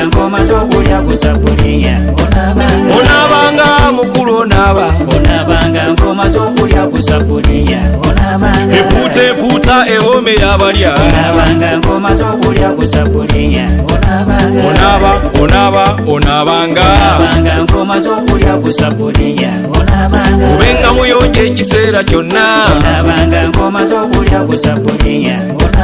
onabanga ngoma zokulya kusabuliya onabanga mukulu onabanga ngoma zokulya kusabuliya eputa ehome yabalya onabanga ngoma zokulya kusabuliya onabanga ngoma zokulya kusabuliya obenga muyonje ekiseera kyonna onabanga ngoma zokulya kusabuliya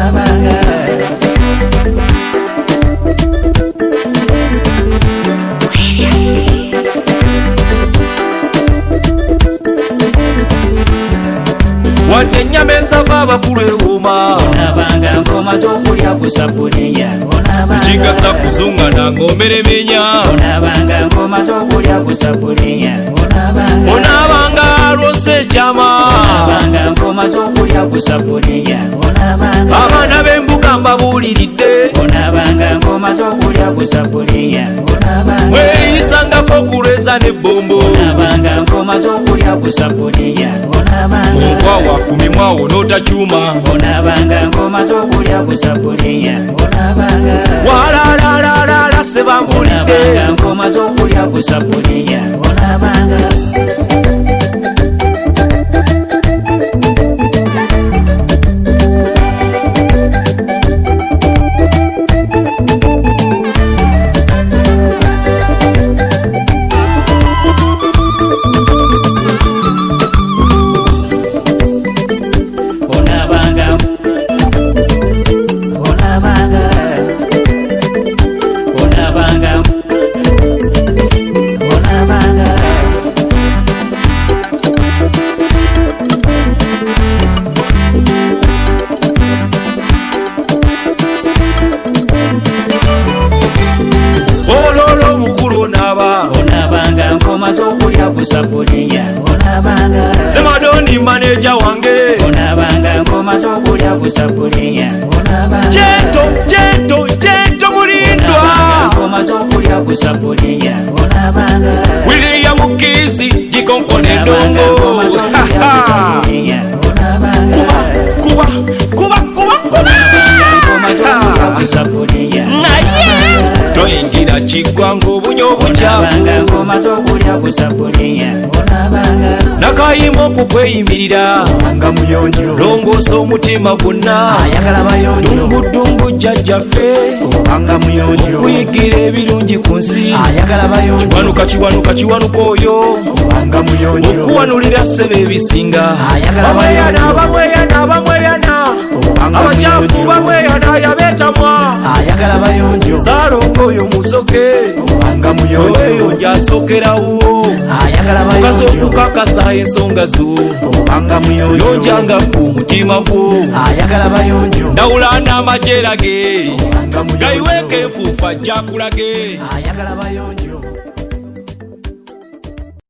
wadde ennyama ensava abakulu ewooma onabanga ngoma zokulya kusabuliya ekigasa kuzungana ng'omeremenya onabanga ngoma zokulya kusabuliya onabanga lwose ekyama onabanga ngoma zokulya kusabuliya abaana b'embuga mbabuuliridde onabanga ngoma zokulya kusabuliya weeyisangako kulweza n'ebbombo onabanga ngoma zokulya kusabuliya onkwawa ku mimwawo n'otakyuma onabanga ngoma zokulya kusabuliya walalalalalala sebambulidde onabanga ngoma zokulya kusabuliya onabanga ngoma zokulya kusabuliya Semadoni maneja wange onabanga ngoma zokulya kusabuliya jento mulindwa ngoma zokulya kusabuliya William Mukizi jikonkone ndongo toyingira kigwa ng'obunyo onabanga ngoma zokulya kusabuliya nakayima okukweyimirira longoosa omutima gwonna dungudungu jjajjaffe okuyigira ebirungi ku nsi kiwanuka oyo okuwanulira ssebe ebisinga bamweyana abakyafu bamweyana yabeetamwa saalongo oyo musoke oyo gyasokerawo okasooka okakasa ensonga zo yonjanga ku mutima gwo ndawula n'amajeera ge gayiweeko enfuufu ajja kulage